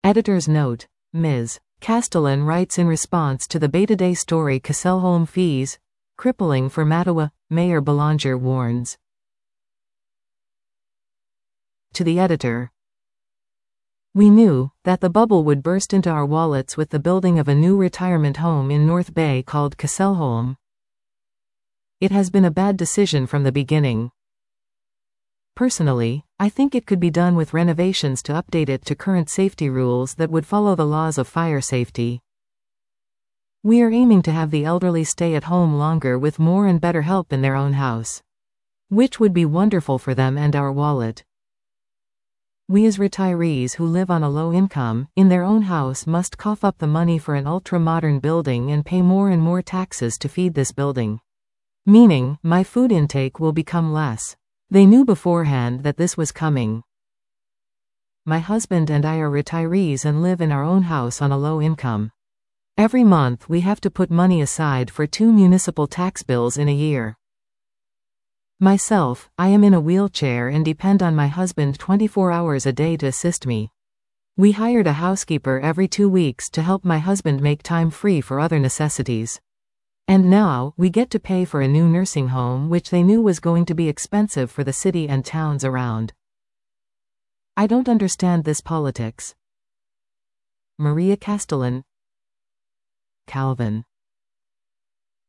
Editor's note: Ms. Castellan writes in response to the Beta Day story Kesselholm fees, crippling for Mattawa, Mayor Belanger warns. To the editor. We knew that the bubble would burst into our wallets with the building of a new retirement home in North Bay called Kesselholm. It has been a bad decision from the beginning. Personally, I think it could be done with renovations to update it to current safety rules that would follow the laws of fire safety. We are aiming to have the elderly stay at home longer with more and better help in their own house, which would be wonderful for them and our wallet. We as retirees who live on a low income, in their own house, must cough up the money for an ultra-modern building and pay more and more taxes to feed this building. Meaning, my food intake will become less. They knew beforehand that this was coming. My husband and I are retirees and live in our own house on a low income. Every month we have to put money aside for 2 municipal tax bills in a year. Myself, I am in a wheelchair and depend on my husband 24 hours a day to assist me. We hired a housekeeper every 2 weeks to help my husband make time free for other necessities. And now, we get to pay for a new nursing home which they knew was going to be expensive for the city and towns around. I don't understand this politics. Maria Castellan, Calvin.